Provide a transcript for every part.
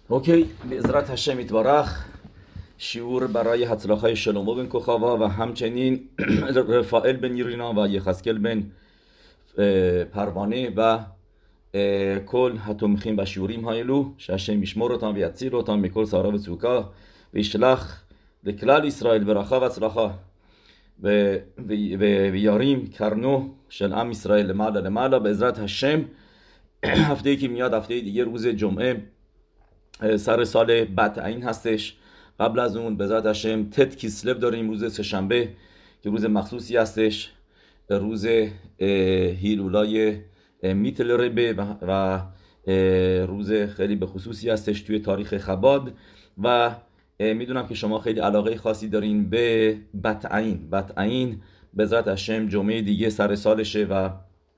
اوکی، بعزرت هشم یتبارخ شیعور برای هتلاخای شلومو بن کوخاوا و همچنین رفائل بن یرینا و یخسکل بن پروانه و کل هتومخین و شیوریم هایلو ششم میشمورتان و یتزیروتان میکل سارا و سوکا و اشتلاخ لکلال اسرائیل برخا و اصلاخا و یاریم کرنو شل ام اسرائیل لمعلا بعزرت هشم. هفته که میاد هفته دیگه روز جمعه سر سال بتعین هستش. قبل از اون به ذات هشم تت کیسلو داریم، روز سه‌شنبه که روز مخصوصی هستش، روز هیلولای میتل ربه و روز خیلی به خصوصی هستش توی تاریخ خباد و میدونم که شما خیلی علاقه خاصی دارین به بتعین به ذات هشم جمعه دیگه سر سالشه و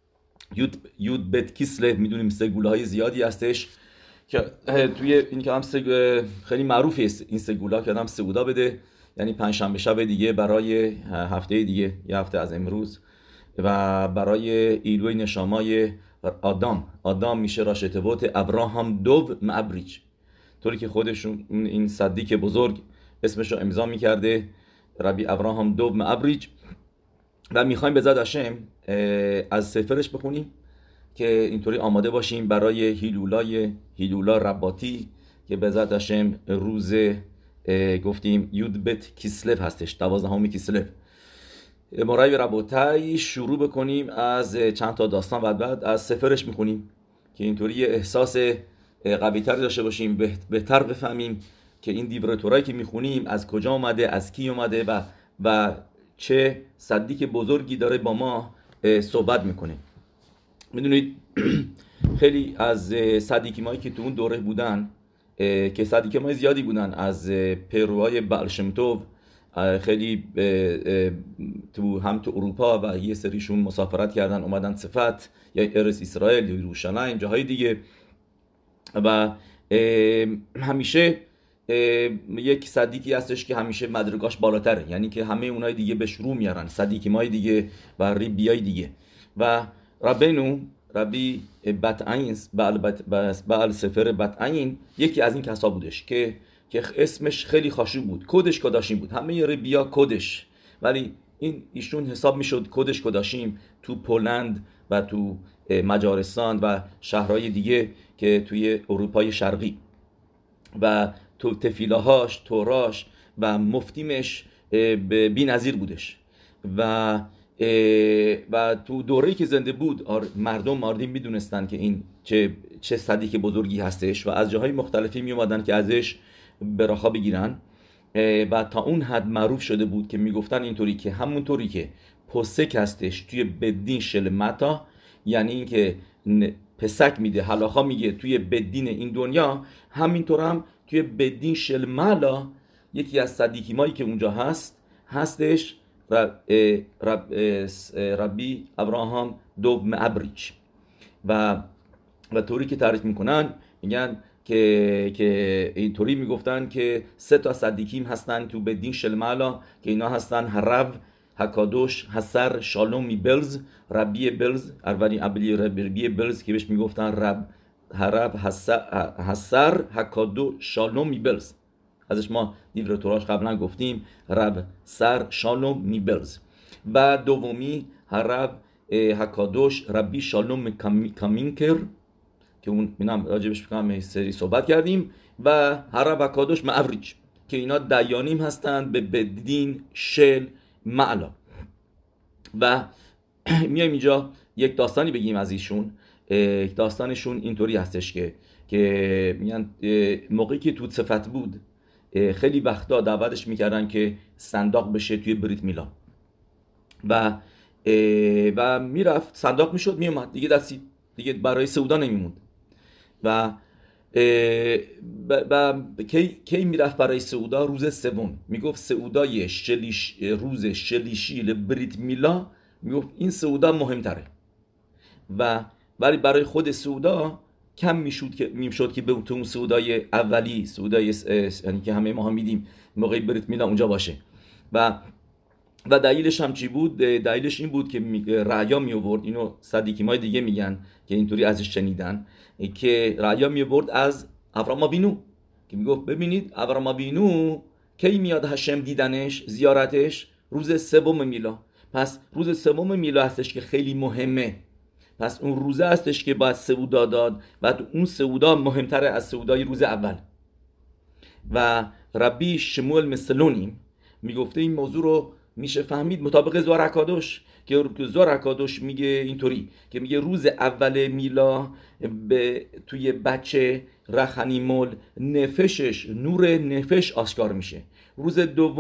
یود بت کیسلو میدونیم سگوله های زیادی هستش که توی این که هم خیلی معروفه این سگولا که آدم سگودا بده، یعنی پنجشنبه شب دیگه برای هفته دیگه، یه هفته از امروز، و برای ایلوی نشامای آدم میشه راشتبوت ابراهام دوو معبریج، طوری که خودشون این صدیق بزرگ اسمشو امضا میکرده، ربی ابراهام دوو معبریج. و میخوایم به زاد هشم از سفرش بخونیم که اینطوری آماده باشیم برای هیلولا رباتی که به ذات هشم روز گفتیم یود بت کیسلو هستش، 12 کیسلو. مرای رباتی شروع بکنیم از چند تا داستان و بعد از سفرش میخونیم که اینطوری احساس قوی‌تر داشته باشیم، بهتر بفهمیم که این دیور تورایی که میخونیم از کجا اومده، از کی اومده و چه صدیق بزرگی داره با ما صحبت میکنه. میدونید خیلی از صدیقیمایی که تو اون دوره بودن که صدیقیمای زیادی بودن، از پیروهای بعل شم توو، خیلی تو هم تو اروپا و یه سریشون مسافرت کردن اومدن صفت یا ارس اسرائیل یا یروشلایم جاهای دیگه، و همیشه یک صدیقی هستش که همیشه مدرگاش بالاتره، یعنی که همه اونای دیگه به شروع میارن، صدیقیمای دیگه و ریبیای دیگه. و ربی بتعین بعل سفر بتعین یکی از این کسا بودش که اسمش خیلی خاشوق بود، کدش کداشیم بود، همه ربیا کدش، ولی ایشون حساب میشد کدش کداشیم تو پولند و تو مجارستان و شهرهای دیگه که توی اروپای شرقی، و تو تفیلاهاش، توراش و مفتیمش بی نظیر بودش. و تو دوره‌ای که زنده بود مردم میدونستن که این چه صدیق بزرگی هستش و از جاهای مختلفی می اومدن که ازش براخا بگیرن، و تا اون حد معروف شده بود که میگفتن اینطوری که همونطوری که پسک هستش توی بدین شل متا، یعنی این که پسک میده حلاخا میگه توی بدین این دنیا، همینطور هم توی بدین شل مالا یکی از صدیقیمایی که اونجا هستش ربی ابراهام دوو معبریج. و طوری که تعریف میکنن میگن که اینطوری میگفتن که 3 تا صدیقیم هستن تو بدین شلمالا که اینا هستن هرب هکادوش حسر شالوم میبلز، ربی بلز ربی بلز که بهش میگفتن هرب حسر هکادو شالوم میبلز، ازش ما دیور توراش قبلا گفتیم رب سر شالوم میبلز. و دومی هرب هکادوش ربی شالوم کامینکر که اون اینم راجبش بکنم سری صحبت کردیم، و هرب هکادوش معوریج که اینا دیانیم هستند به بدین شل معلا. و میایم اینجا یک داستانی بگیم از ایشون. داستانشون اینطوری هستش که میگن موقعی که تو صفت بود خیلی وقتا دعوتش میکردن که صندوق بشه توی بریت میلا، و میرفت صندوق میشد میومد دیگه، دستی دیگه برای سعودا نمیموند. و کی میرفت برای سعودا؟ روز سوم میگفت سعودای روز شلیشی لبریت میلا، میگفت این سعودا مهمتره. ولی برای خود سعودا کم میشد که به اون سعودای اولی، سعودای یعنی که همه ما هم میدیم موقع بریت میلا اونجا باشه. و دلیلش هم چی بود؟ دلیلش این بود که رعیا می آورد، اینو صدیقیمای دیگه میگن که اینطوری ازش شنیدن، که رعیا می آورد از ابراهام آوینو، که میگفت ببینید ابرام اوینو کی میاد هشم دیدنش، زیارتش روز سوم میلا. پس روز سوم میلا هستش که خیلی مهمه. پس اون روزه هستش که باید سعودا داد و اون سعودا مهمتره از سعودای روز اول. و ربی شموئل مسلونیم میگفته این موضوع رو میشه فهمید مطابق زوار اکادوش، که زوار اکادوش میگه اینطوری که میگه روز اول میلا توی بچه رخنیمول نفشش، نور نفش آشکار میشه. روز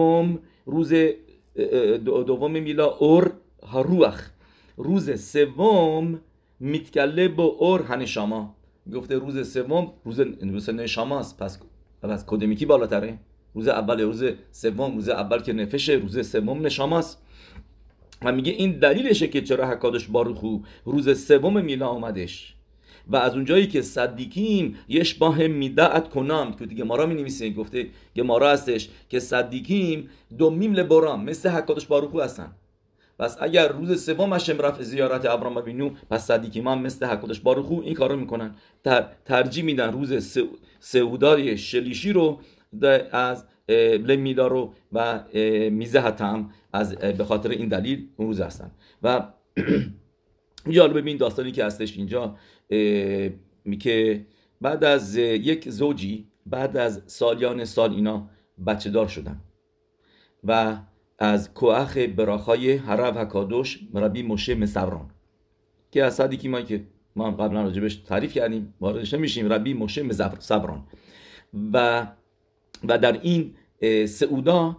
دوم میلا اور هروخ، روز سوم میتکله با اور هنشاما. گفته روز سوم روز نشاماست، پس کدومی بالاتره؟ روز اول روز سوم، روز اول که نفشه، روز سوم نشاماست. و میگه این دلیلشه که چرا حکادش باروخو روز سوم میلا آمدش. و از اونجایی که صدیکیم یش با هم میدعت کنم که دیگه گمارا مینویسه، گفته گمارا هستش که صدیکیم دومیم لبرام مثل حکادش باروخو هستن. پس اگر روز سوم هشم رفت زیارت ابرام اوینو، پس صدیکیم هم مثل حکادش باروخو این کارو میکنن، ترجیح میدن روز سعودای شلیشی رو از لمیلا رو و میزه هم از به خاطر این دلیل اون روز هستن. و اینجا ببین داستانی که هستش اینجا که بعد از یک زوجی بعد از سالیان سال اینا بچه دار شدن و از کوخ براخای حرب حکادوش ربی موشه مسوران که از صدیکی ما که ما هم قبلا راجبش تعریف کردیم واردش نمیشیم، ربی موشه مسوران و در این سعودا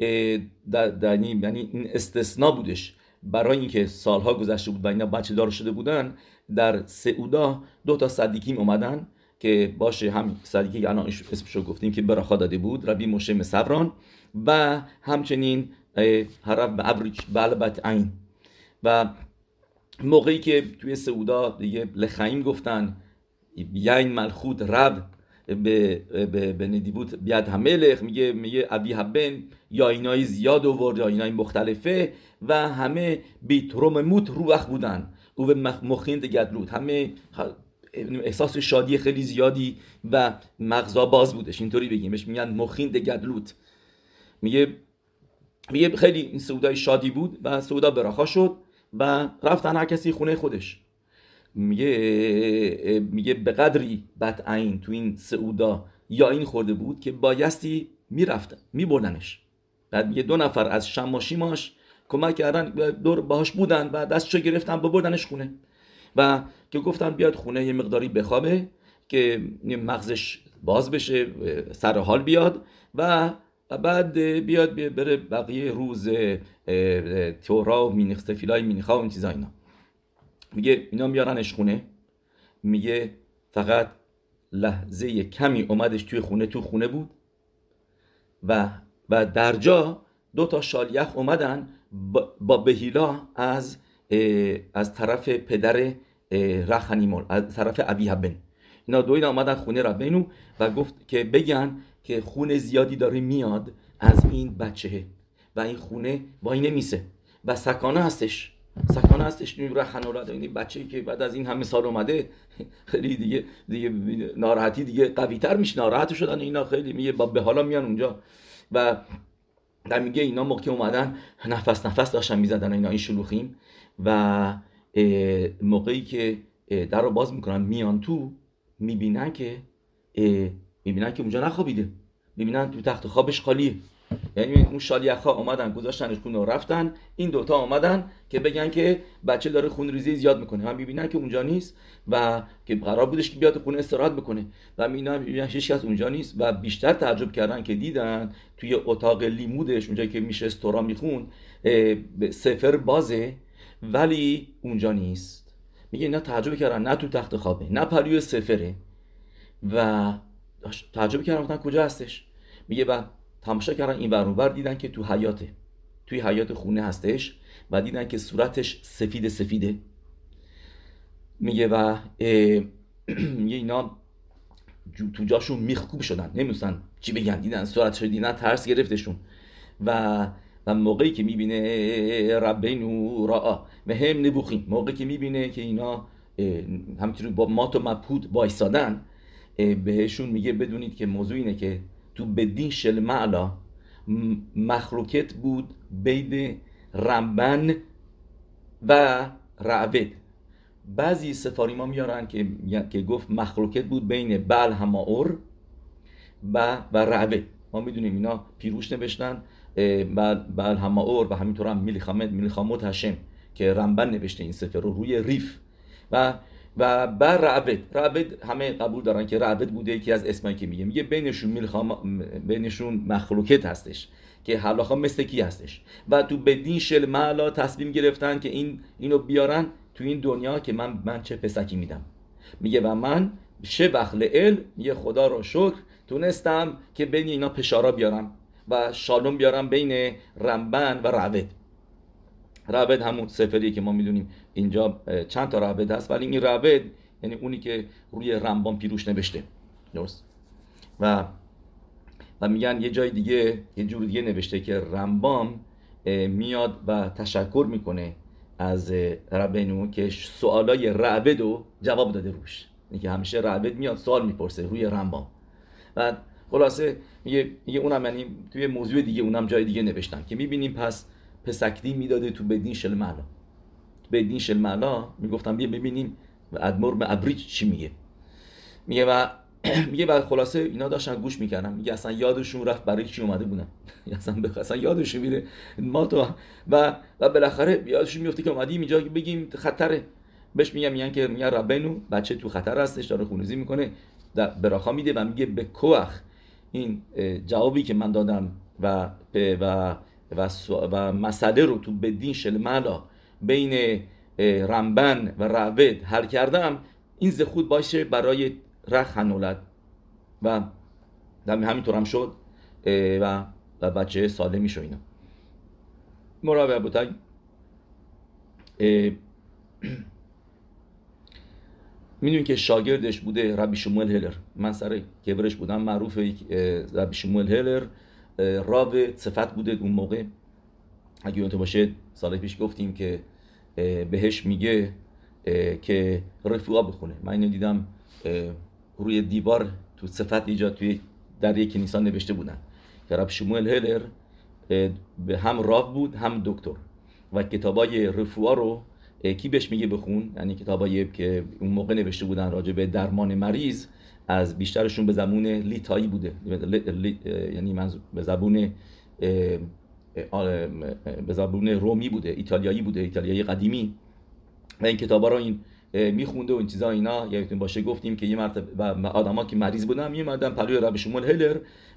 یعنی این استثناء بودش برای اینکه سالها گذشته بود و اینا بچه دار شده بودن. در سعودا 2 صدیکیم اومدن که باشه، هم صدیکی که الان اسمشو گفتیم که براخا داده بود ربی موشه مسوران و همچنین حرف به ابریچ بلبت عین. و موقعی که توی سعودا دیگه لخایم گفتن یین ملخوت رب به ندیبوت بیاد هملخ، میگه ابی هبن یا اینای زیاد آورد یا اینای مختلفه و همه بیتروم موت روح بودن و به مخیند گدلود، همه احساس شادی خیلی زیادی و مغزا باز بودش، اینطوری بگیمش میگن مخیند گدلود. میگه خیلی این سعودای شادی بود و سعودا براخا شد و رفتن هر کسی خونه خودش. میگه به قدری بدعین تو این سعودا یا این خورده بود که بایستی میرفتن میبردنش. بعد میگه 2 نفر از شماشیماش کمک کردن، دور باهاش بودن و دستشو گرفتن ببردنش خونه و که گفتن بیاد خونه یه مقداری بخوابه که مغزش باز بشه، سر حال بیاد و بعد بیاد بره بقیه روز تورا و مینخستفیلای مینخا و این چیزا اینا. میگه اینا میارنش خونه، میگه فقط لحظه کمی اومدش توی خونه بود و در جا 2 شالیخ اومدن با بهیلا از طرف پدر رخنیمول، از طرف ابی هبن. اینا دوینا اومدن خونه ربینو و گفت که بگن که خون زیادی داره میاد از این بچه و این خونه وای نمیسه و سکانه هستش این رخنولاد، این بچه‌ای که بعد از این همه سال اومده خیلی دیگه ناراحتی دیگه قوی‌تر میشه، ناراحت شدن اینا خیلی. میگه به حالا میان اونجا و در میگه اینا موقع اومدن نفس داشتن میزدن اینا این شلوخیم و موقعی که در رو باز میکنن میان تو میبینن که اونجا نخوابیده، میبینن تو تخت خوابش خالیه. یعنی اون شالیخا اومدن گذاشتنش خونه و رفتن، این 2 اومدن که بگن که بچه داره خون ریزی زیاد میکنه، هم میبینن که اونجا نیست و که قرار بودش که بیاد خونه استراحت بکنه و میبینن هیچ کس اونجا نیست و بیشتر تعجب کردن که دیدن توی اتاق لیمودش اونجایی که میشه استورا میخون سفر بازه ولی اونجا نیست. میگه اینا تعجب کردن، نه تو تخت خوابه نه پریو سفره و تعجب کردن گفتن کجا هستش. میگه و تماشا کردن این ور اونور دیدن که توی حیاط خونه هستش و دیدن که صورتش سفیده. میگه و میگه اینا تو جاشون میخکوب شدن، نمیدونن چی بگن، دیدن صورتش دیدن ترس گرفتشون و موقعی که میبینه ربینو را و هم نبوخیم، موقعی که میبینه که اینا همینطوری با مات و مبهوت وایسادن بهشون میگه بدونید که موضوع اینه که تو بدین شل معلا مخلوقت بود بین رمبن و رعبد. بعضی سفاریما میارن که گفت مخلوقت بود بین بعل هماور و رعبد. ما میدونیم اینا پیروش نوشتن، بعل هماور و همینطور هم میلخامت هشم که رمبن نوشته این سفر رو روی ریف و بر رعبد همه قبول دارن که رعبد بوده. یکی از اسمایی که میگه بینشون مخلوقت هستش که حلاخا مثل کی هستش و تو بدین شل معلا تصمیم گرفتن که اینو بیارن تو این دنیا که من چه پسکی میدم. میگه و من شبخ لعل، میگه خدا رو شکر تونستم که بین اینا پشارا بیارم و شالوم بیارم بین رمبن و رعبد. رعبد همون سفریه که ما میدونیم اینجا چند تا رعبد هست، ولی این رعبد یعنی اونی که روی رمبان پیروش نوشته. درست. و میگن یه جای دیگه یه جور دیگه نوشته که رمبام میاد و تشکر میکنه از ربنو که سوالای رعبد رو جواب داده روش. اینکه همیشه رعبد میاد سوال میپرسه روی رمبام. و خلاصه میگه اونم یعنی توی موضوع دیگه اونم جای دیگه نوشتن که میبینیم پس پسکدی میداده تو بدین شل معلا. بدین شل معلا میگفتم بیا ببینیم ادمور ابریج چی میگه. میگه و خلاصه اینا داشتن گوش میکردن. میگه اصلا یادشون رفت برای چی اومده بودن. اصلا یادشون میره ما تو و بالاخره یادشون میفته که اومدیم اینجا بگیم خطره. بهش میگن که میگن ربنو بچه تو خطر هستش، داره خونریزی میکنه، براخا میده و میگه به کوخ این جوابی که من دادم و مسئله رو تو بدین شل معلا بین رمبن و رعبد حل کردم، این زخود باشه برای رخ هنولد و همینطور هم شد و بچه سالمی شو. اینا مراوی بوتای میدونی که شاگردش بوده ربی شموئل هلر. من سر کبرش بودم، معروفه ربی شموئل هلر راو صفت بوده اون موقع. اگه یادت باشه سال پیش گفتیم که بهش میگه که رفوعا بخونه. من اینو دیدم روی دیوار تو صفت ایجاد توی در یک کنیسه نوشته بودن که رب شموئل هلر به هم راو بود هم دکتر و کتابای رفوعا رو کی بهش میگه بخون، یعنی کتابایی که اون موقع نوشته بودن راجع به درمان مریض از بیشترشون به زبون لیتایی بوده، یعنی منظور به زبون رومی بوده، ایتالیایی بوده، ایتالیایی قدیمی. و این کتابا رو این میخونده و این چیزا اینا. یادتون باشه گفتیم که یه مرتبه و آدما که مریض بودن میومدن پلوی رب شموئل هلر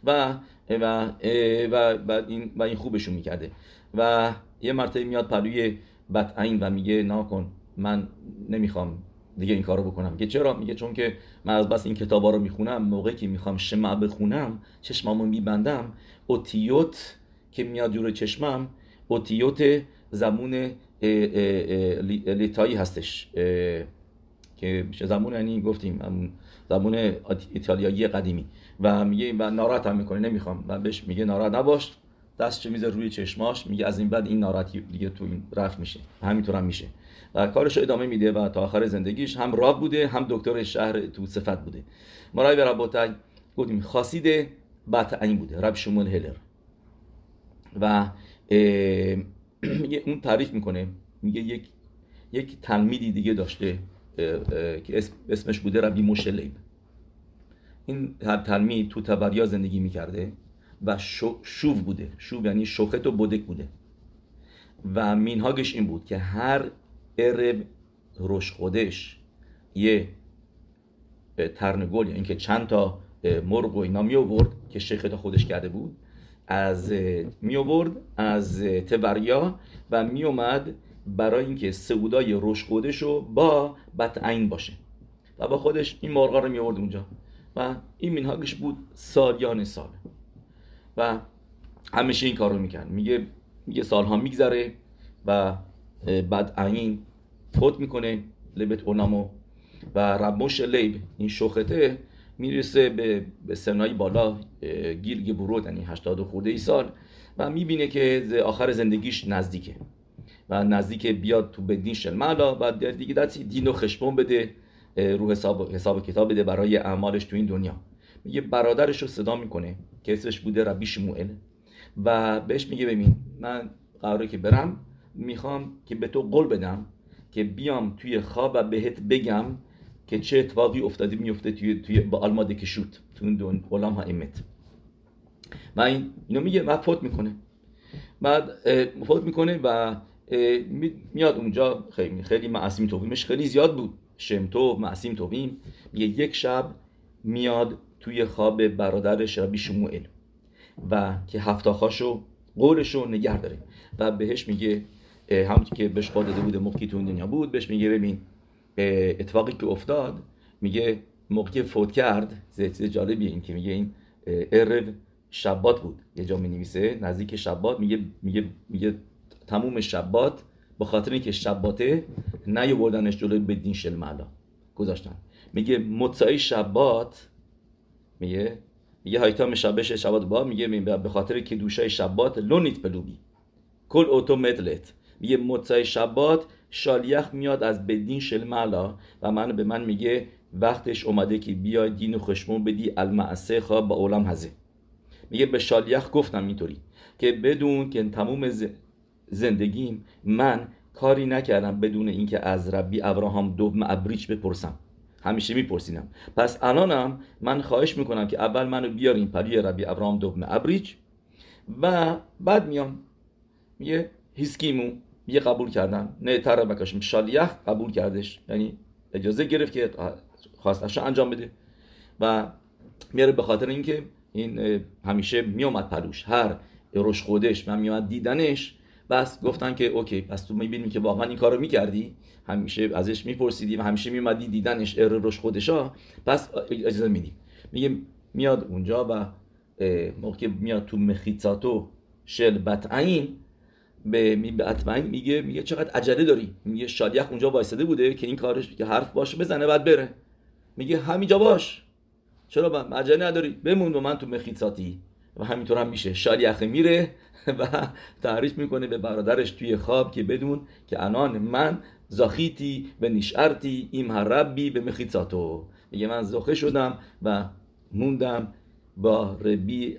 و این خوبشون میکرده. و یه مرتبه میاد پلوی بطعین و میگه ناکن، من نمیخوام دیگه این کارو بکنم. میگه چرا؟ میگه چون که من از بس این کتابا رو میخونم، موقعی که میخوام شمع بخونم چشمامو میبندم، اوتیوت که میاد جلوی چشمم اوتیوت زبون لیتایی هستش که زبون یعنی گفتیم زبون ایتالیایی قدیمی. و میگه و ناراحت هم میکنه، نمیخوام. و بهش میگه ناراحت نباش، دستش میذاره روی چشماش، میگه از این بعد این ناراحتی دیگه تو این رفع میشه، همینطور هم میشه. و کارش ادامه میده و تا آخر زندگیش هم راو بوده هم دکتر شهر تو صفت بوده. مرای رباطی گفتیم خاصید بطعین بوده رب شموئل هلر. و میگه اون تعریف میکنه، میگه یک تلمیدی دیگه داشته که اسمش بوده ربی موشه لیب. این تلمید تو تبریا زندگی میکرده و شوو بوده. شوو یعنی شوخت و بودک بوده و مینهاگش این بود که هر عرب روش خودش یه ترنگول، یعنی که چند تا مرغ و اینا می آورد که شیخت خودش کرده بود، می آورد از تبریا و می اومد برای اینکه سعودای روش خودش رو با بطعین باشه و با خودش این مرغا رو می آورد اونجا و این منهاجش بود سالیان سال و همیشه این کار رو میکرد. میگه سالها میگذره و بعد عین فوت میکنه لبت اونامو و ربوش لیب این شوخته میرسه به سنای بالا گیل گبورود، یعنی 80 خورده ای سال و میبینه که آخر زندگیش نزدیکه و نزدیک بیاد تو بدین شل معلا و دیگه دستی دینو خشبون بده رو حساب کتاب بده برای اعمالش تو این دنیا. میگه برادرش رو صدا میکنه که اسمش بوده ربی شموئل و بهش میگه ببین من قراره که برم، میخوام که به تو قول بدم که بیام توی خواب و بهت بگم که چه اتفاقی افتاده میفته توی با آلماده کشوت تو اون غلام ها امت. و اینو میگه و فوت میکنه. بعد فوت میکنه و میاد اونجا. خیلی معصیم تویمش خیلی زیاد بود، شمتو معصیم تویم. میگه یک شب میاد توی خواب برادرش ربی شموئل و که هفتاخاشو قولشو نگه داره و بهش میگه همونطور که بهش قول داده بوده موقعی تو دنیا بود، بهش میگه ببین اتفاقی که افتاد، میگه موقعی فوت کرد چیز جالبیه این که میگه این عرب شبات بود، یه جا می‌نویسه نزدیک شبات، میگه تموم شبات به خاطر اینکه شباته نیاوردنش جلوی بدین شل معلا گذاشتن. میگه متصای شبات میگه هایتام شبش شبات با میگه به خاطر که دوشای شبات لونیت پلوبی کل اتومتلت. میگه متصای شبات شالیخ میاد از بدین شل معلا و به من میگه وقتش اومده که بیای دین و خشمون بدی المعسه خواب با اولم هزه. میگه به شالیخ گفتم اینطوری که بدون که تموم زندگیم من کاری نکردم بدون اینکه از ربی ابراهام دوم ابریچ بپرسم، همیشه میپرسیدم. پس الانم من خواهش میکنم که اول منو بیارین پری ربی ابراهام دوم ابریچ و بعد میام. میگه هیسکیمو میگه قبول کردم، نه تر بکشم. شالیخ قبول کردش، یعنی اجازه گرفت که خواستش انجام بده و میاره به خاطر اینکه این همیشه میومد پلوش، هر روش خودش من میومد دیدنش. بس گفتن که اوکی، پس تو میبینیم که واقعا این کارو میکردی، همیشه ازش میپرسیدی و همیشه میومدی دیدنش روش خودشا، پس اجازه میدیم. میگه میاد اونجا و موقع میاد تو مخیتصاتو شل بتعین به بتعین میگه چقدر عجله داری. میگه شالیخ اونجا وایساده بوده که این کارش که حرف باشه بزنه بعد بره. میگه همینجا باش، چرا عجله نداری، بمون با من تو مخیتصاتی. و همینطور هم میشه. شالیخ میره و تعریف میکنه به برادرش توی خواب که بدون که الان من زاخیتی و نشارتی ایم ربی به مخیتصاتو. میگه من زخه شدم و موندم با ربی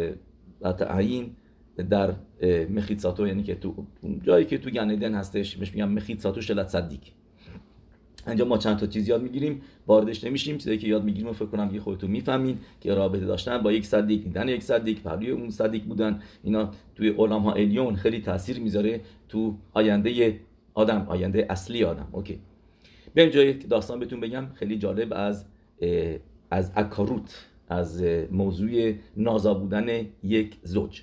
اتعین در مخیتصاتو، یعنی که تو جایی که تو گنیدن هستش بهش میگم مخیتصاتو شلت صدیق. اینجا ما چند تا چیز یاد میگیریم، واردش نمیشیم. چیزایی که یاد میگیریم فکر کنم که خودتون میفهمین که رابطه داشتن با یک صدیق، دیدن یک صدیق، پروی اون صدیق بودن، اینا توی علما الیون خیلی تاثیر میذاره تو آینده آدم، آینده اصلی آدم. اوکی، بیایم جایی که داستان بهتون بگم خیلی جالب از اکاروت، از موضوع نازا بودن یک زوج.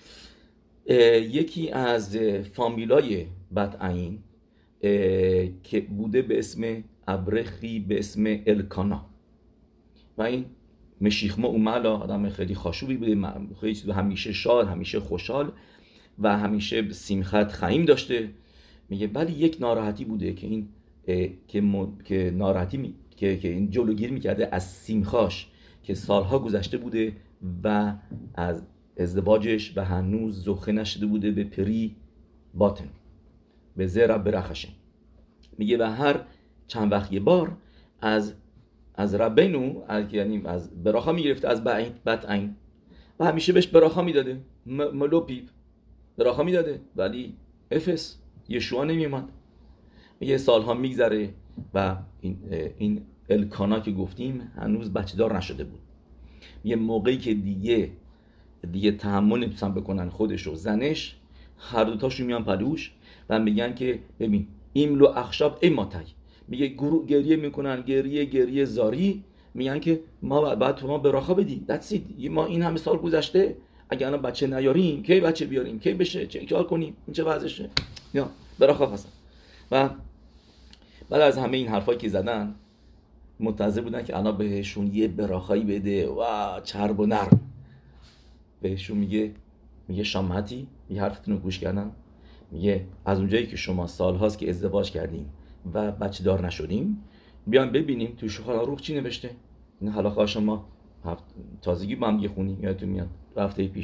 یکی از فامیلای بتعین که بوده به اسم ابرخی به اسم الکانا و این مشیخما اومالا آدم خیلی خاشوبی بوده، خیلی همیشه شاد، همیشه خوشحال و همیشه سیمخت خیم داشته. میگه ولی یک ناراحتی بوده که این که ناراحتی که این جلوگیری میکرده از سیمخاش که سالها گذشته بوده و از ازدواجش و هنوز زخه نشده بوده به پری باطن به زرع برخشه. میگه و هر چند وقت یه بار از ربینو یعنی از براخا میگرفته از بتعین و همیشه بهش براخا میداده، ملوپیو براخا میداده، ولی افس یشوع نمیومد. میگه سالها میگذره و این الکانا که گفتیم هنوز بچه دار نشده بود. میگه موقعی که دیگه تحمل نمیتونن بکنن خودش و زنش، هر دوتاشون میان پلوش و میگن که ببین ایملو اخشاب ای ماتای. میگه گریه میکنن، گریه زاری، میگن که ما بعد ما براخا بدی، that's it. ما این همه سال گذشته اگه الان بچه نیاریم کی بچه بیاریم، کی بشه، چه کار کنیم، این چه وضعشه، یا براخا خواستن. و بعد از همه این حرفایی که زدن منتظر بودن که الان بهشون یه براخایی بده و چرب و نرم. بهشون میگه شامتی، یه حرفتون رو گوش کردم. میگه از اونجایی که شما سالهاست که ازدواج کردیم و بچه دار نشدیم، بیان ببینیم تو شوخان روح چی نوشته. این حلاقه شما تازگی با هم خونیم، یادتون میاد هفته پیش.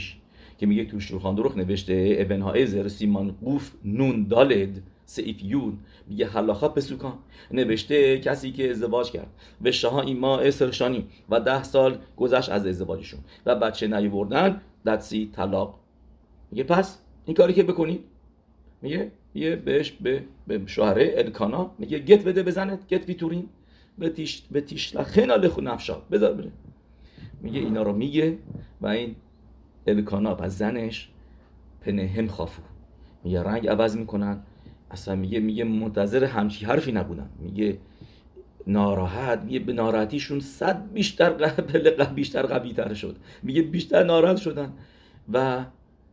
که میگه تو شولخان دروخ نوشته ابن هایزر سیمان قوف نون دالد سیف یون، میگه حلاخا پسوکان نوشته کسی که ازدواج کرد به شاها ایما 10 شانی و 10 سال گذشت از ازدواجشون و بچه نیاوردن دتسی طلاق. میگه پس این کاری که بکنید، میگه بهش به شوهره الکانا میگه گت بده بزنت، گت ویتورین به تیشلخنا لخو نفشا بذار بره. میگه اینا رو میگه و این الکانا و زنش پنهم خافو، میگه رنگ عوض میکنن، اصلا میگه منتظر همچی حرفی نبودن، میگه ناراحت، میگه به ناراحتیشون 100 بیشتر قوی تر شد، میگه بیشتر ناراحت شدن و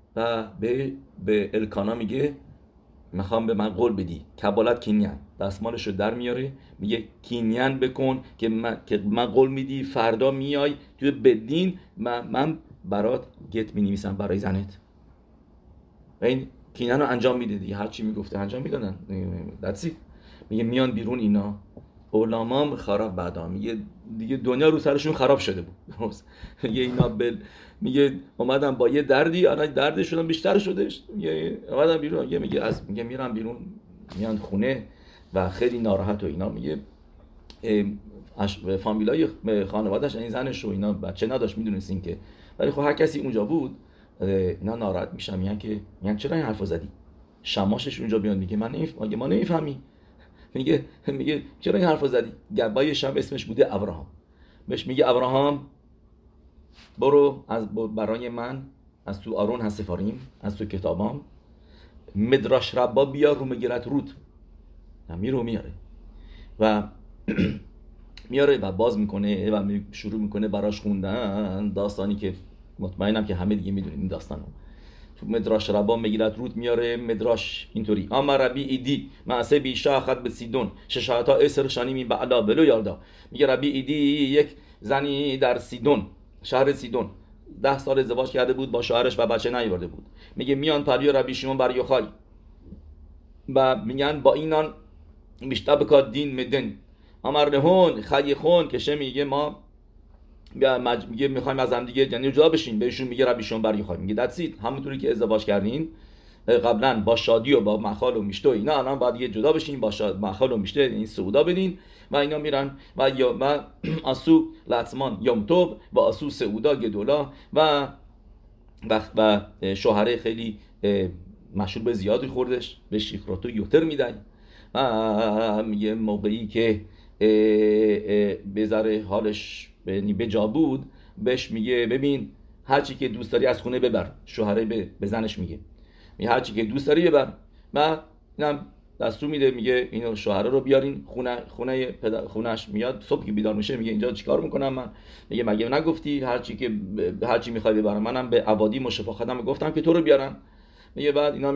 به الکانا میگه میخوام به من قول بدی کبالت کینیان، دستمالش رو در میاره میگه کینیان بکن که من قول میدی فردا میای توی بدین من برات گت مینویسم برای زنت و این کینیان رو انجام میده دیگه، هرچی میگفته انجام میدادن. میگه میان بیرون اینا علمام خراب بعدا، میگه دیگه دنیا رو سرشون خراب شده بود. میگه اینا میگه اومدن با یه دردی، الان دردشون بیشتر شدش، میگه اومدن بیرون، میگه میرن بیرون میان خونه و خیلی ناراحت و اینا. میگه فامیلای خانواده‌اش این زنش و اینا بچه نداشت میدونستین که، ولی خب هر کسی اونجا بود اینا ناراحت میشن، میگن چرا این حرفو زدی؟ شماشش اونجا بیان میگه ما نمیفهمی، میگه چرا این حرفو زدی؟ گبای شب اسمش بوده ابراهام، بهش میگه ابراهام برو برای من از تو آرون هست سفاریم، از تو کتابام مدراش ربا بیار رو مگیرت رود، میاره و میاره و باز میکنه و شروع میکنه براش خوندن داستانی که مطمئنم که همه دیگه میدونید این داستانو. تو مدراش ربا مگیرت رود میاره مدراش اینطوری اما ربی ایدی معسه بیشا خد به سیدون ششاتا 10 شانی می بعلا ولو یاردا. میگه ربی ایدی یک زنی در سیدون، شهر سیدون 10 سال ازدواج کرده بود با شوهرش و بچه نیاورده بود. میگه میان پریو ربی شیمون بر یوخای و میگن با اینان بیشتر بکار دین مدن امرنهون خیخون که شه میگه ما میگه میخوایم از هم دیگه یعنی جدا بشین، بهشون میگه ربیشون بر یوخای، میگه دتسید همونطوری که ازدواج کردین قبلا با شادی و با مخال و میشته اینا، الان باید یه جدا بشین با مخال و میشته این سودا بدین و اینا میرن و یا اسو لطمان یوم توب و اسو سودا گدولا و شوهره خیلی مشروب زیادی خوردش به شیخراتو یوتر میدن و میگه موقعی که بذاره حالش به جا بود بهش میگه ببین هرچی که دوست داری از خونه ببر، شوهره به زنش میگه هرچی که دوست داری ببر و اینم دستور میده، میگه اینو شوهره رو بیارین خونهش میاد صبح که بیدار میشه میگه اینجا چیکار میکنم من؟ میگه مگه نگفتی هرچی میخوای ببرم؟ منم به عبادی مشفا خدم گفتم که تو رو بیارن. میگه بعد اینا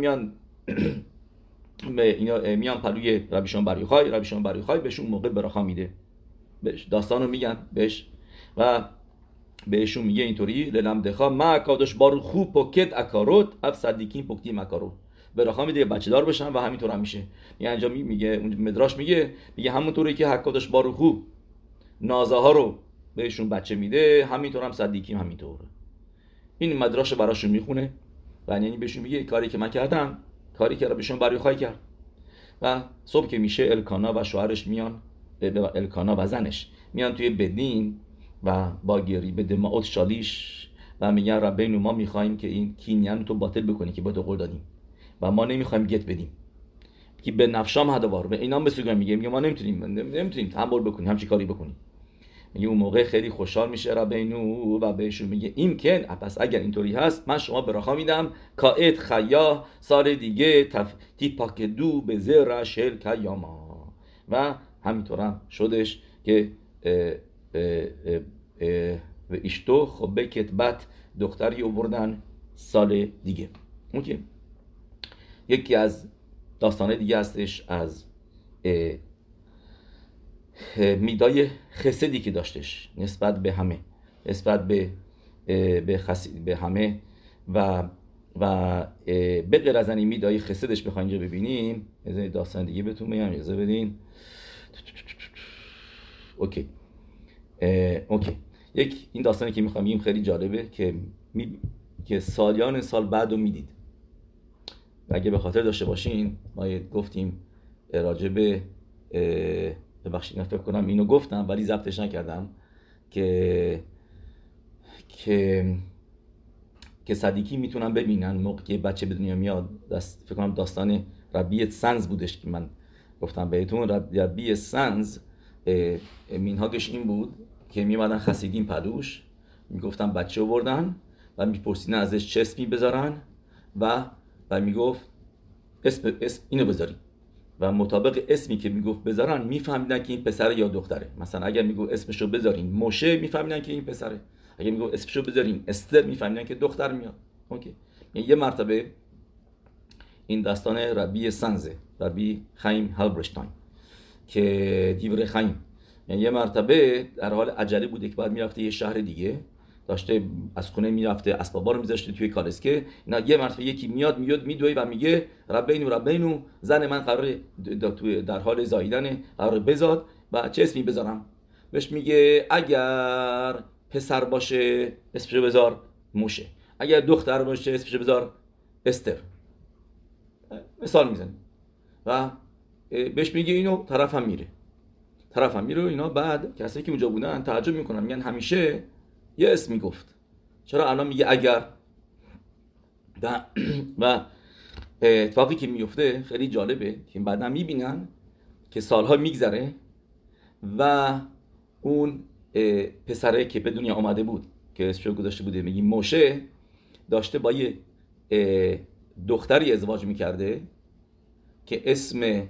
میان پلوی ربیشون بریخای بهشون موقع براخا میده، بهش داستانو میگن بهش و بهشون میگه اینطوری للم دخا ما کادش بارو خوب پوکت اکاروت اف صدیکین پوکتی مکارو، براخا میده بچه دار بشن و همینطور هم میشه. میگه انجام میگه مدراش میگه همونطوری که حکادش بارو خوب نازه ها رو بهشون بچه میده همینطور هم صدیکیم همینطور. این مدراش براشون میخونه و یعنی بهشون میگه کاری که من کردم کاری که ربیشون بریخای کرد. و صبح که میشه الکانا و شوهرش میان، الکانا و زنش میان توی بدین و با گری به دماعت شالیش و میگن ربینو ما میخوایم که این کینیان تو باطل بکنی که با تو قول دادیم و ما نمیخوایم گت بدیم که به نفشام هدوار و اینا بسوگن. میگه ما نمیتونیم تحمل بکنیم همچی کاری بکنیم. میگه اون موقع خیلی خوشحال میشه ربینو و بهشون میگه این که پس اگر اینطوری هست من شما براخا میدم کائت خیا سال دیگه تیپاکدو به زر شل کیاما و همینطور هم شدش که و اشتو خب بکت بت دختری آوردن سال دیگه. اوکی. یکی از داستانه دیگه هستش از میدای خسدی که داشتش نسبت به همه، نسبت به همه و به غیر از این میدای خسدش بخوایم اینجا ببینیم. از داستان دیگه بهتون میگم اجازه بدین. اوکی. این داستانی که میخوام بگیم خیلی جالبه که که سالیان سال بعد رو میدید. اگه به خاطر داشته باشین ما گفتیم راجع به ببخشید من فکر کنم اینو گفتم ولی ضبطش نکردم که صدیقی میتونن ببینن موقع که بچه به دنیا میاد. فکر کنم داستان ربی سنز بودش که من گفتم بهتون. ربی سنز مینهاگش این بود که میمدن خسیدین پدوش میگفتن بچه آوردن و میپرسیدن ازش چه اسمی بذارن و میگفت اسم اینو بذاری و مطابق اسمی که میگفت بذارن میفهمیدن که این پسر یا دختره. مثلا اگر میگفت اسمشو بذارین موشه میفهمیدن که این پسره، اگر میگفت اسمشو بذارین استر میفهمیدن که دختر میاد. اوکی. یه مرتبه این داستان ربی سنزه، ربی خیم هالبرشتاین که دیور خیم، یه مرتبه در حال عجله بوده که بعد میرفته یه شهر دیگه، داشته از خونه میرفته اسبابا رو میذاشته توی کالسکه. اینا یه مرتبه یکی میاد میدوه و میگه ربینو زن من قراره در حال زاییدنه، قراره بزاد و چه اسمی بذارم؟ بهش میگه اگر پسر باشه اسمشو بذار موشه، اگر دختر باشه اسمشو بذار استر. مثال میزنه و بهش میگه اینو طرفم میره اینا. بعد کسایی که اونجا بودن تعجب میکنن، میگن همیشه یه اسمی گفت، چرا الان میگه اگر؟ و اتفاقی که میفته خیلی جالبه که بعدا میبینن که سالها میگذره و اون پسره که به دنیا آمده بود که اسمشو گذاشته بوده میگیم موشه، داشته با یه دختری ازدواج میکرده که اسم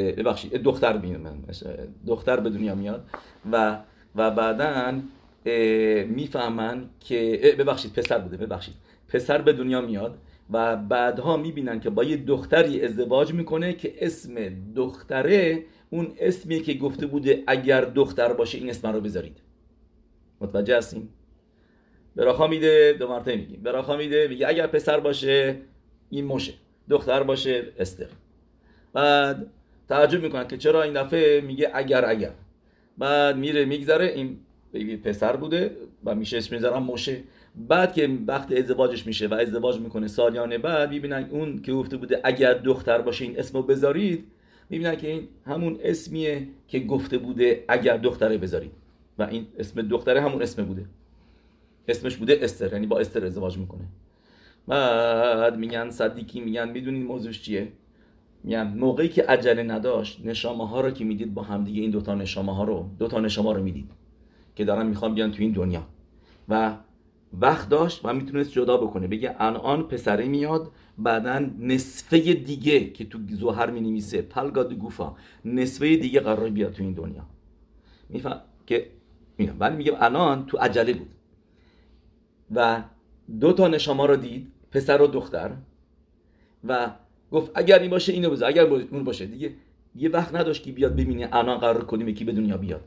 دختر به دنیا میاد و بعدن میفهمن که پسر به دنیا میاد و بعدها میبینن که با یه دختری ازدواج میکنه که اسم دختره اون اسمی که گفته بوده اگر دختر باشه این اسم رو بذارید. متوجه هستیم؟ براخا میده، دو مرتبه میگیم براخا میگه اگر پسر باشه این موشه، دختر باشه استر. بعد تعجب میکنن که چرا این دفعه میگه اگر. بعد میره میگذره این پسر بوده و میشه اسم میذارن موشه. بعد که وقت ازدواجش میشه و ازدواج میکنه سالیان بعد میبینن اون که گفته بوده اگر دختر باشه این اسمو بذارید، میبینن که این همون اسمیه که گفته بوده اگر دختره بذارید و این اسم دختره همون اسم بوده، اسمش بوده استر، یعنی با استر ازدواج میکنه. بعد میگن صدیقی میگن میدونین موضوعش چیه؟ میگن موقعی که عجله نداشت نشامه ها رو که میدید با هم دیگه، این دوتا نشامه رو میدید که دارن میخوان بیان تو این دنیا و وقت داشت و میتونست جدا بکنه، بگه الان پسره میاد بعدن نصفه دیگه که تو زوهر مینویسه پلگاد گوفا نصفه دیگه قرار بیاد تو این دنیا. میفهم که ولی میگه الان تو عجله بود و دوتا نشامه رو دید، پسر و دختر، و گفت اگر این باشه اینو بذار، اگر اون باشه دیگه. یه وقت نداشت که بیاد ببینه الان قرار کنیم کی به دنیا بیاد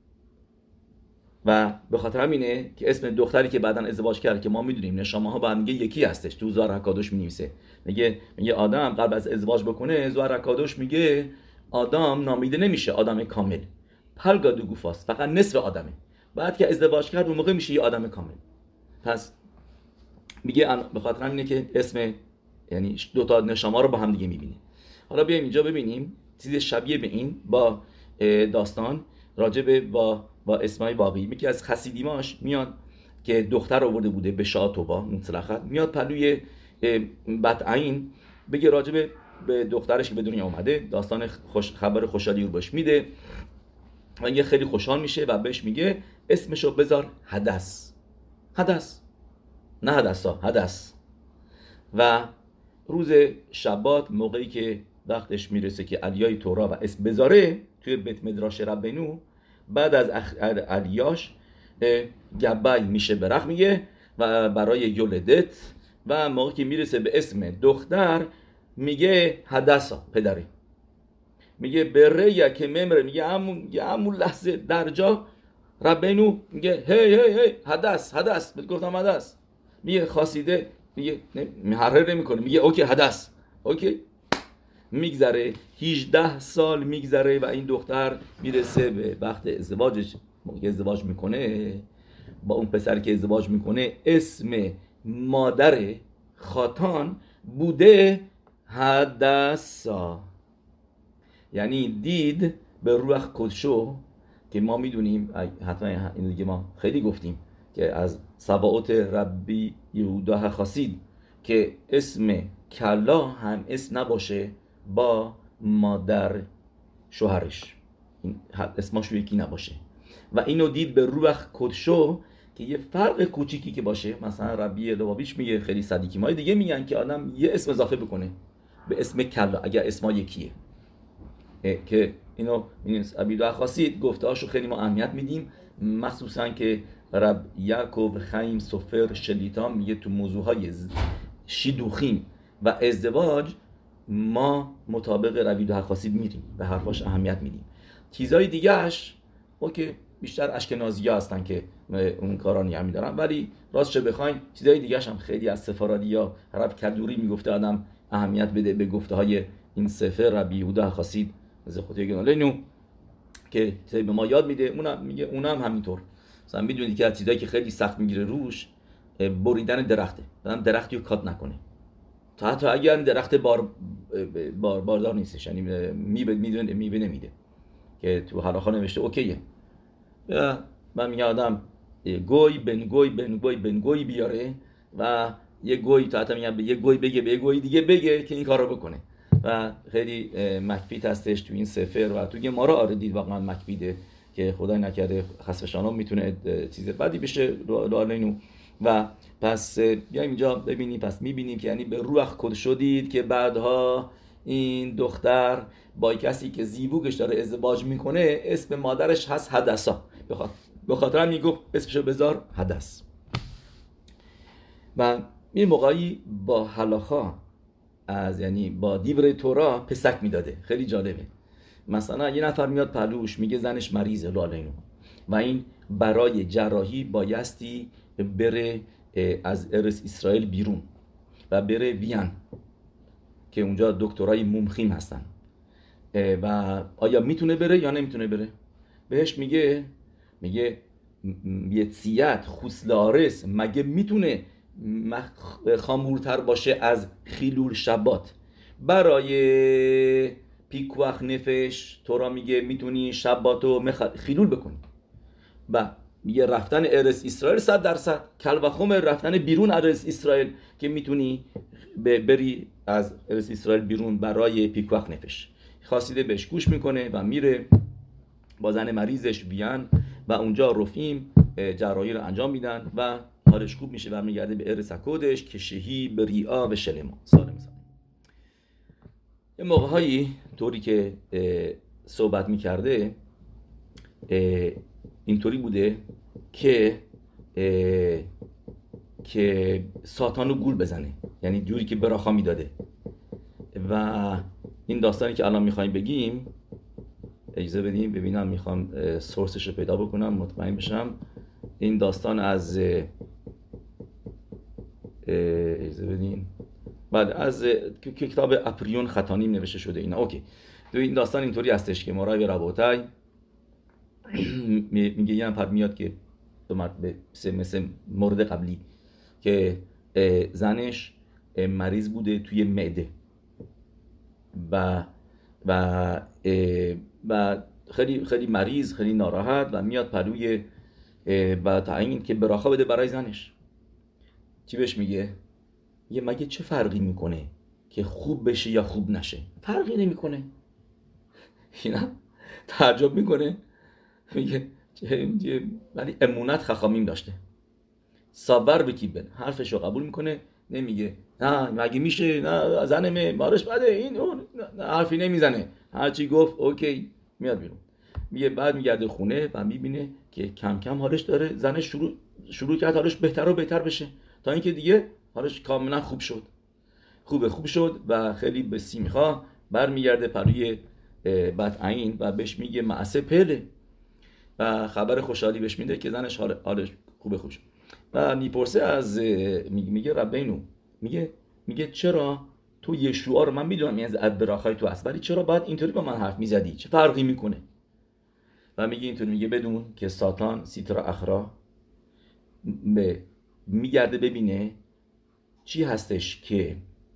و به خاطر همینه که اسم دختری که بعداً ازدواج کرد که ما میدونیم نشامه ها با هم دیگه یکی هستش، تو زوار حکادوش می‌نویسه، میگه آدم قبل از ازدواج بکنه زوار حکادوش میگه آدم نامیده نمیشه آدم کامل، پلگادو گوفاست، فقط نصف آدمه. بعد که ازدواج کرد اون موقع میشه یه آدم کامل. پس میگه به خاطر همینه که اسم یعنی دو تا نشامه رو با هم دیگه میبینه. حالا بیایم اینجا ببینیم چیز شبیه به این با داستان راجع با اسمای باقی. یکی از خسیدیماش میاد که دختر آورده بوده به شاتوبا مطلقاً، میاد پلوی بطعین بگه راجع به دخترش که به دنیا اومده، داستان خبر خوشحالی رو بهش میده و یه خیلی خوشحال میشه و بهش میگه اسمشو بذار حدث، نه حدث. و روز شبات موقعی که وقتش میرسه که علیای تورا و اسم بذاره توی بیت مدراش ربینو، بعد از علیاش گبای میشه برخ میگه و برای یولدت و موقعی که میرسه به اسم دختر میگه حدثا پدره، میگه بره یا که ممره، میگه همون لحظه در جا ربینو میگه هی حدث گفتم حدث، میگه خاصیده میگه محرر نمیکنه، میگه اوکی حدث اوکی. میگذره 18 سال میگذره و این دختر میرسه به وقت ازدواجش. موقع ازدواج میکنه با اون پسر که ازدواج میکنه اسم مادر خاتان بوده حدثا، یعنی دید به روح کدشو که ما میدونیم، حتما این دیگه ما خیلی گفتیم که از سباعت ربی یهودا خاسید که اسم کلا هم اسم نباشه با مادر شوهرش، این اسمش یکی نباشه. و اینو دید به روح کدشو که یه فرق کوچیکی که باشه، مثلا ربی لبابیش میگه خیلی صدیکی، ما دیگه میگن که آدم یه اسم اضافه بکنه به اسم کلا اگر اسما یکیه، که اینو ابیدو خاصید گفتهاشو خیلی ما اهمیت میدیم، مخصوصا که رب یعقوب خیم سفر شلیتا میگه تو موضوعهای شیدوخیم و ازدواج ما مطابق ربیدو خاصید میریم، به حرفاش اهمیت میدیم. چیزای دیگهش اوکی بیشتر اشکنازی ها هستن که اون کارا نگه میدارن، ولی راست چه بخواین چیزای دیگهش هم خیلی از سفارادی یا رب کدوری میگفته آدم اهمیت بده به گفته های این سفر ربی یهودا خاصید زخوتی گنالینو که به ما یاد میده. اونم میگه اونم همینطور. مثلا میدونید که از چیزایی که خیلی سخت میگیره روش بریدن درخته، آدم درختی رو کات نکنه تا حتی اگر درخت باردار نیستش، یعنی میوه نمیده که تو حلاخا نوشته اوکیه. یا من میگم آدم گوی بن گوی بیاره و یه گوی تا حتی میگم به یه گوی بگه به یه گوی دیگه بگه که این کارو بکنه و خیلی مکفیت هستش تو این سفر و تو گمارا. آره دید واقعا مکفیده که خدای نکرده خسفشانم میتونه چیز بدی بشه لالینو. و پس بیایم اینجا ببینیم، پس میبینیم که یعنی به روح کدشو دید که بعدها این دختر با کسی که زیبوگش داره ازدواج میکنه اسم مادرش هست حدثا، به خاطر هم میگفت اسمشو بذار حدث. و این موقعی با هلاخا از یعنی با دیور تورا پسک میداده، خیلی جالبه. مثلا یه نفر میاد پلوش میگه زنش مریضه لالینو و این برای جراحی بایستی بره از ارس اسرائیل بیرون و بره وین که اونجا دکترای ممخیم هستن و آیا میتونه بره یا نمیتونه بره. بهش میگه یتسیت خوسلارس مگه میتونه خامورتر باشه از خیلول شبات؟ برای پیکوخ نفش تورا میگه میتونی شباتو خیلول بکنی. و میگه رفتن ارس اسرائیل 100% کل و خمر رفتن بیرون ارس اسرائیل که میتونی بری از ارس اسرائیل بیرون برای پیکوخ نفش. خاصیده بهش گوش میکنه و میره با زن مریضش بیان و اونجا رفیم جراحی رو انجام میدن و حالش خوب میشه و میگرده به ارس کودش که شهی به ریا به شلما سالم. یه موقعهایی طوری که صحبت میکرده اینطوری بوده که ساتانو گول بزنه، یعنی جوری که براخا میداده. و این داستانی که الان میخوایم بگیم اجازه بدیم ببینم، میخوام سورسش رو پیدا بکنم مطمئن بشم. این داستان از اجازه بدیم بعد از کتاب اپریون خطانیم نوشته شده اینا. اوکی، تو این داستان اینطوری هستش که مرای ربوتای میگه یه نفر میاد که مثل مورد قبلی که زنش مریض بوده توی معده و خیلی خیلی مریض، خیلی ناراحت و میاد پلوی و تعیین که براخا بده برای زنش. چی بهش میگه؟ یه مگه چه فرقی میکنه که خوب بشه یا خوب نشه؟ فرقی نمیکنه. اینا تعجب میکنه، میگه ولی امونت خخامیم داشته، صبر بکیبن، حرفش رو قبول میکنه، نمیگه نه مگه میشه، نه زنمه مارش بده این اون، حرفی نمیزنه، هرچی گفت اوکی میاد بیرون. میگه بعد میگرده خونه و میبینه که کم کم حالش داره، زنش شروع کرد حالش بهتر و بهتر بشه تا اینکه دیگه حالش کاملا خوب شد و خیلی به سیمخا برمیگرده پروی بدعین و بهش میگه معسه پله و خبر خوشحالی بهش میده که زنش حالش خوب شد. و میپرسه از میگه ربینو، میگه چرا تو یشوع رو من میدونم از ابراخای تو هست ولی چرا باید اینطوری با من حرف میزدی؟ چه فرقی میکنه؟ و میگه اینطوری، میگه بدون که ساتان سیترا اخرا میگرده ببینه چی هستش که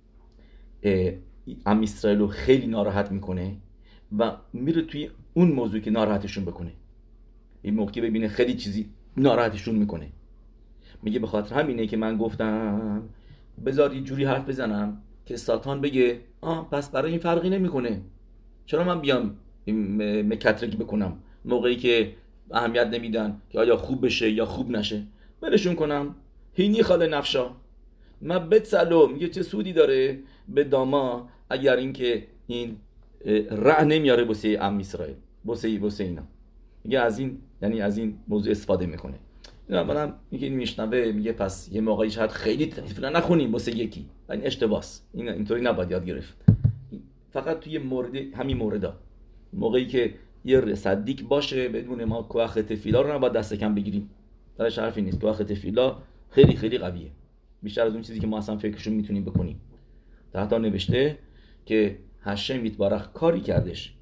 ام اسرائیل رو خیلی ناراحت میکنه و میره توی اون موضوع که ناراحتشون بکنه. این موقع ببینه خیلی چیزی ناراحتشون میکنه، میگه به خاطر همینه که من گفتم بذار یه جوری حرف بزنم که ساتان بگه پس برای این فرقی نمیکنه، چرا من بیام مکترکی بکنم موقعی که اهمیت نمیدن که آیا خوب بشه یا خوب نشه، بلشون کنم. هینی خاله نفشا من بتسلو، میگه چه سودی داره به داما اگر اینکه این رع نمیاره بوسه ام اسرائیل، بوسه اینا. میگه از این، یعنی از این موضوع استفاده میکنه. منم میگه این میشنوه میگه پس یه موقعی شاید خیلی تفیلا نخونیم واسه یکی، این اشتباهه، این اینطوری نباید یاد گرفت. فقط توی مورد همین موردا موقعی که یه صدیق باشه بدون ما کوخ تفیلا رو نباید دست کم بگیریم. درش حرفی نیست، کوخ تفیلا خیلی خیلی قویه، بیشتر از اون چیزی که ما اصلا فکرشون میتونیم بکنیم. حتی نوشته که هشم یتبارخ کاری کردش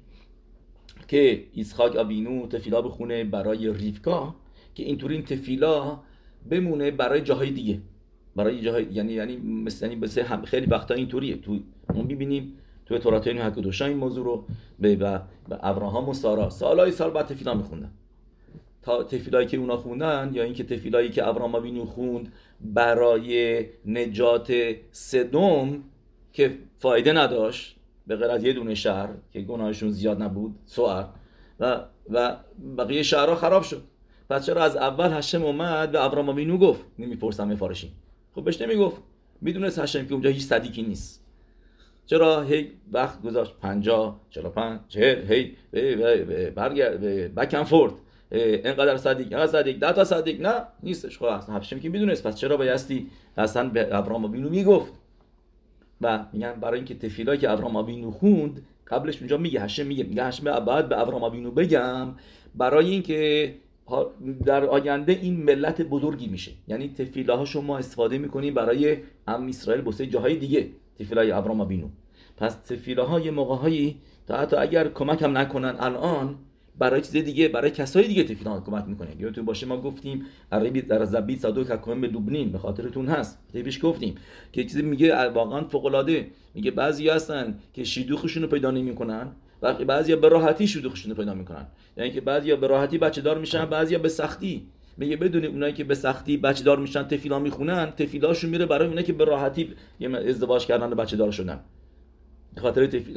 که اسحاق ابینو تفیلا بخونه برای ریفکا که اینطوری این تفیلا بمونه برای جاهای دیگه، برای جاهای یعنی مثلا خیلی وقتا اینطوریه. تو ما می‌بینیم تو تورات هکدوشا این موضوع رو به ابراهام و سارا سالای سال بعد تفیلا می‌خوندن. تا تفیلایی که اونا خوندن یا اینکه تفیلایی که ابراهام ابینو خوند برای نجات سدوم که فایده نداشت به غیر از یه دونه شهر که گناهشون زیاد نبود، سوار و بقیه شهرها خراب شد. پس چرا از اول هشم اومد به ابراهام ابینو گفت؟ نمیپرسم فارسی. خب بهش نمیگفت، میدونست هشم که اونجا هیچ صدیقی نیست. چرا هی وقت گذاشت 50 45 40 هی برگرد بک اند فورت، اینقدر صدیق 10 تا صدیق نه نیستش. خب اصلا هشم که میدونست، پس چرا بایستی اصلا به ابراهام ابینو میگفت؟ و میگن برای اینکه تفیلایی که ابراهام ابینو خوند قبلش اونجا میگه هشم میگه هشم بعد به ابراهام ابینو بگم برای اینکه در آینده این ملت بزرگی میشه. یعنی تفیلاها شما استفاده میکنین برای ام اسرائیل بوسه جاهای دیگه، تفیلای ابراهام ابینو. پس تفیلاها یه موقع‌هایی تا حتی اگر کمک هم نکنن الان برای چیز دیگه، برای کسای دیگه تفیلا کمک میکنه. یادتون باشه ما گفتیم عربی در زبی صادق حکم به لبنان، به خاطرتون هست پیش گفتیم که چیزی میگه واقعا فوق العاده. میگه بعضی هستن که شیدوخشون رو پیدا نمیکنن و بعضیا به راحتی شیدوخشون رو پیدا میکنن، یعنی که بعضیا به راحتی بچه دار میشن، بعضیا به سختی. میگه بدون اونایی که به سختی بچه دار میشن تفیلا میخونن، تفیلاشون میره برای اونایی که به راحتی ازدواج کردن و بچه دار شدن. به خاطر تفیلا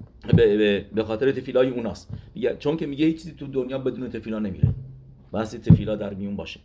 به خاطر تفیلای اوناست. میگه چون که میگه هیچ چیزی تو دنیا بدون تفیلا نمیره، واسه تفیلا در میون باشه.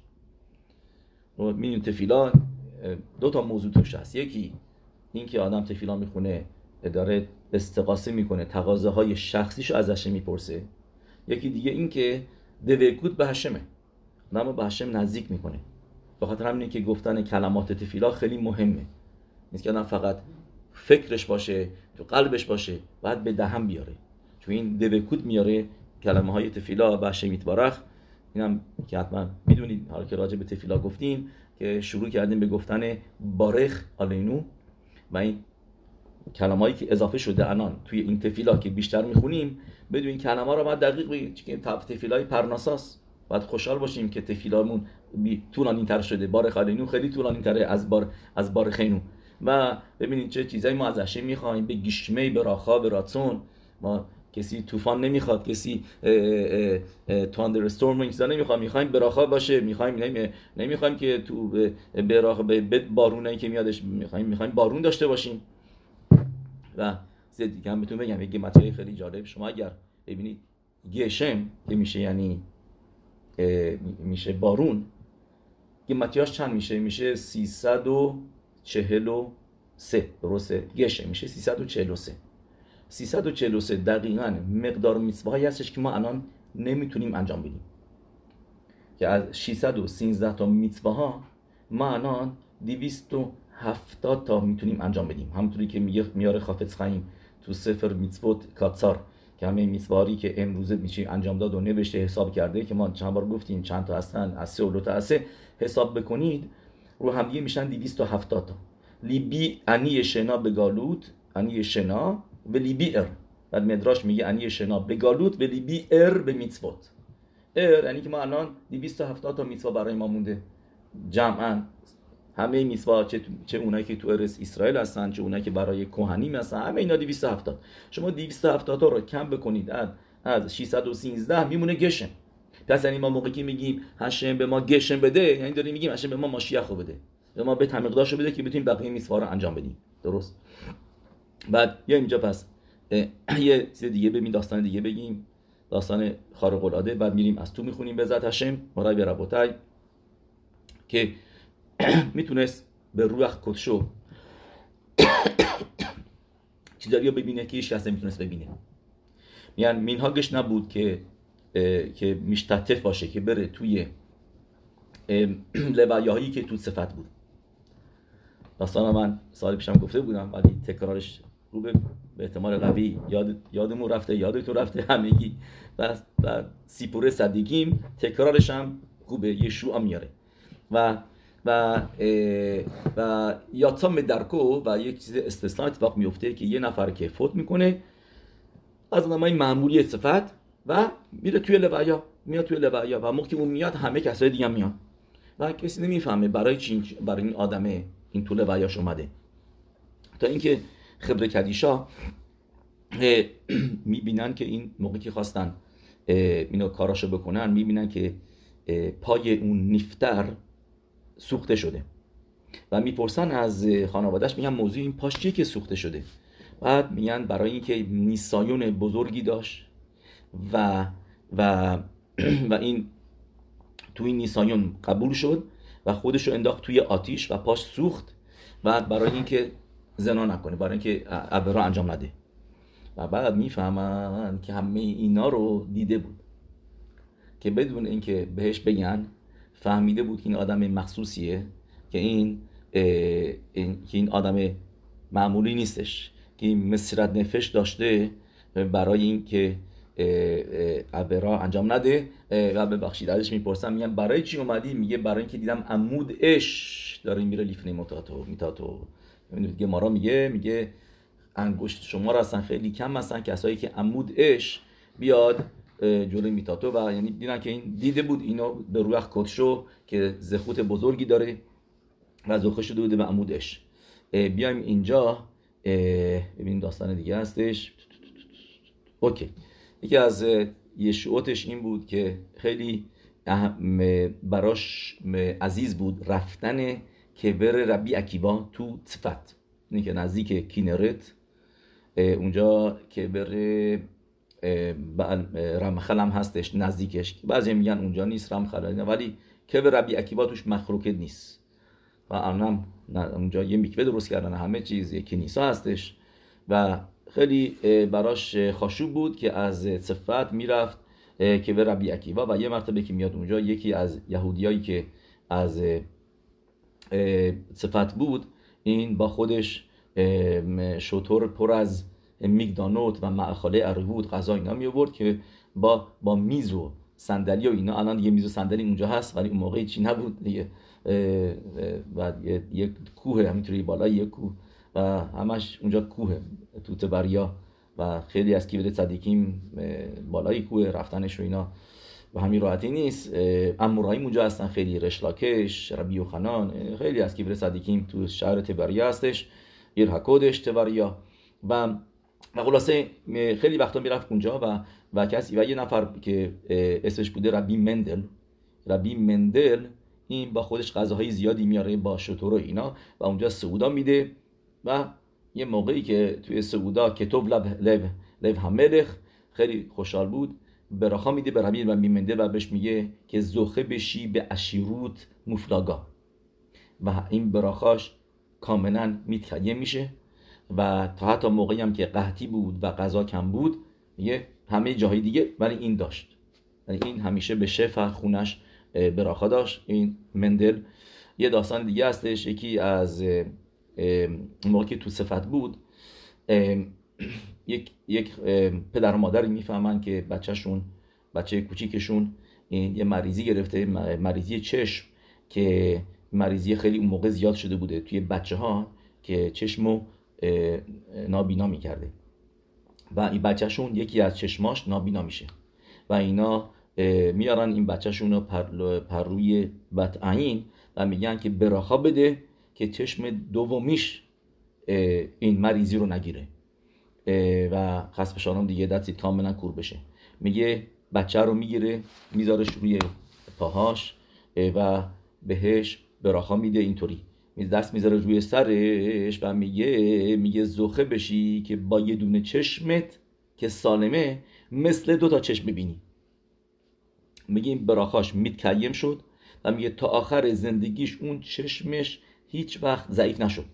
و میدون تفیلا دو تا موضوع توش هست. یکی این که آدم تفیلا میخونه داره استغاثه میکنه، تقاضاهای شخصیشو ازش میپرسه. یکی دیگه این که دوکوت به هشمه، آدمو به هشم نزدیک میکنه. به خاطر همینه که گفتن کلمات تفیلا خیلی مهمه. نیست که آدم فقط فکرش باشه، تو قلبش باشه، بعد به دهن بیاره. چون این دوکوت میاره کلمه های تفیلا به هشم یتبارخ. اینم که حتما میدونید، حالا که راجع به تفیلا گفتیم که شروع کردیم به گفتن بارخ آلینو و این کلمه‌ای که اضافه شده الان توی این تفیلا که بیشتر میخونیم، بدون این کلمه‌ها رو باید دقیق بگیم که تفیلای پرناساس. باید خوشحال باشیم که تفیلامون طولانی‌تر شده. بارخ آلینو خیلی طولانی‌تره از بارخینو. و ببینید چه چیزایی ما ازش میخوایم، به گشمه، به راخا، به راتسون. ما کسی طوفان نمیخواد، کسی تاندر استورم چیزا نمیخواد، میخوایم براخا باشه، نمیخوایم که تو به بارونایی که میادش، میخوایم بارون داشته باشیم. و دیگه هم بهتون بگم یه مطلب خیلی جالب، شما اگر ببینید گشم که میشه یعنی میشه بارون، یه متیاش چند میشه 343 درسته؟ گشم میشه 343 دقیقاً مقدار میtzvahایی هستش که ما الان نمیتونیم انجام بدیم. که از 613 تا میtzvahها ما الان 270 تا میتونیم انجام بدیم. همونطوری که میاره خافץ خایم تو سفر میtzvot کاتسار که همه میtzvahایی که امروزه میشه انجام داد و نوشته حساب کرده که ما چند بار گفتیم چند تا هستن، از 3 و 2 تا از 3 حساب بکنید رو هم دیگه میشن 270 تا. لیبی انی شنا به گالوت، انی شنا و لیبی بعد مدراش میگه انی شنا به گالوت و لیبی به میtzvot. یعنی که ما الان 270 تا میtzvah برای ما مونده جمعاً همه میسوا چه اونایی که تو ارث اسرائیل هستن، چه اونایی که برای کهنیم هستن، همه اینا 270. شما 270 تا رو کم بکنید از 613 میمونه گشم. پس یعنی ما موقعی که میگیم هشم به ما گشم بده، یعنی داریم میگیم هشم به ما ماشیخ رو بده، به ما به تمیقداشو بده که بتونیم بقیه میسوا رو انجام بدیم. درست؟ بعد یا اینجا پس یه چیز دیگه ببین، داستان دیگه بگیم، داستان خارق العاده. بعد میریم از تو میخونیم به ذات هشم مرای به ربوتای که میتونست به روح کدشو چیزایی رو ببینه که هیچ کس نمیتونست ببینه. میگن مینهاگش نبود که میشتتف باشه، که بره توی لویاهایی که تو صفت بود. داستان من سال پیشم گفته بودم ولی تکرارش خوبه، به احتمال قوی یادمون رفته، یادتون رفته همگی. و سیپوره صدیقیم تکرارش هم خوبه، یشوع میاره و یاتام درکو. و یک چیز استثنا اتفاق میفته که یه نفر که فوت میکنه از آدمای معمولی صفت و میره توی لویا، میاد توی لویا و موقعی اون میاد همه کسای دیگه میان و کسی نمیفهمه برای این آدمه این طول ویاش اومده. تا اینکه خبر کدیشا میبینن که این موقعی که خواستن اینو کاراشو بکنن، میبینن که پای اون نفتر سوخته شده و میپرسن از خانوادهش، میگن موضوع این پاش چیه که سوخته شده؟ بعد میگن برای اینکه نیسایون بزرگی داشت و این توی این نیسایون قبول شد و خودش رو انداخت توی آتیش و پاش سوخت و برای اینکه زنا نکنه، برای اینکه عبرا انجام نده. و بعد میفهمن که همه اینا رو دیده بود، که بدون اینکه بهش بگن فهمیده بود که این آدم مخصوصیه، که این آدم معمولی نیستش، که این مسرت نفش داشته برای اینکه عبرا انجام نده. و ببخشید ازش میپرسم، میگن برای چی اومدی؟ میگه برای اینکه دیدم عمود اش داره میره لیفنه میتاتو. ببینید گمارا میگه انگشت شما را هستن خیلی کم هستن کسایی که عمود اش بیاد جلوی میتاتو. و یعنی دیدن که این دیده بود اینو به روح کدشو که زخوت بزرگی داره و زخه شده بوده به عمود اش. بیایم اینجا ببین داستان دیگه هستش. اوکی، یکی از یشوعاتش این بود که خیلی براش عزیز بود رفتن کبر ربی عکیوا تو صفت، اینه که نزدیک کینرت، اونجا کبر رمخل هم هستش نزدیکش. بعضی میگن اونجا نیست رمخل، ولی کبر ربی عکیوا توش مخروکه نیست و الان اونجا یه میکوه درست کردن، همه چیز یکی نیسا هستش. و خیلی براش خاشوب بود که از صفت میرفت که به ربی عکیوا. و یه مرتبه که میاد اونجا، یکی از یهودیایی که از صفت بود، این با خودش شطور پر از میگدانوت و معخاله عربود غذا اینا می آورد که با میز و صندلی و اینا. الان دیگه میز و صندلی اونجا هست ولی اون موقع چی نبود دیگه. و یک کوه همینطوری بالا، یک کوه و همش اونجا کوه تو تبریا و خیلی از کیبل صدیقیم بالای کوه رفتنش و اینا و همین راحتی نیست. امورایی اونجا هستن، خیلی رشلاکش، ربی و خنان، خیلی از کیبل صدیقیم تو شهر تبریا هستش، یر حکودش تبریا. و خلاصه خیلی وقتا میرفت اونجا و کسی و یه نفر که اسمش بوده ربی مندل این با خودش غذاهای زیادی میاره با شطور و اینا و اونجا سعودا میده. و یه موقعی که توی سعودا کتاب لب هملخ خیلی خوشحال بود، براخا میده به ربی مندل و بهش میگه که زخه بشی به عشیروت مفلاگا و این براخاش کاملا میتخیه میشه. و تا حتی موقعی هم که قحطی بود و غذا کم بود، میگه همه جاهای دیگه ولی این داشت، یعنی این همیشه به شفا خونش براخا داشت. این مندل یه داستان دیگه هستش، یکی از موقعی که تو صفت بود، یک پدر و مادری میفهمن که بچه کوچیکشون یه مریضی گرفته، مریضی چشم، که مریضی خیلی اون موقع زیاد شده بوده توی بچه ها که چشمو نابینا میکرده و این بچهشون یکی از چشماش نابینا میشه و اینا میارن این بچهشون رو پر روی بطعین و میگن که براخا بده که چشم دومیش این مریضی رو نگیره و خسب شانم دیگه دستید کاملا کور بشه. میگه بچه رو میگیره میذارش روی پاهاش و بهش براخا میده اینطوری، دست میذاره روی سرش و میگه زخه بشی که با یه دونه چشمت که سالمه مثل 2 چشم ببینی. میگه این براخاش میتکیم شد و میگه تا آخر زندگیش اون چشمش هیچ وقت ضعیف نشد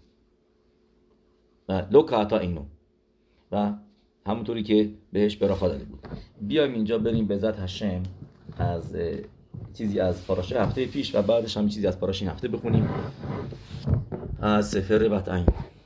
و لوکاتا اینو و همونطوری که بهش براخا داده بود. بیایم اینجا بریم به ذات هشم از چیزی از پاراشه هفته پیش و بعدش هم چیزی از پاراشه این هفته بخونیم از سفر بطعین.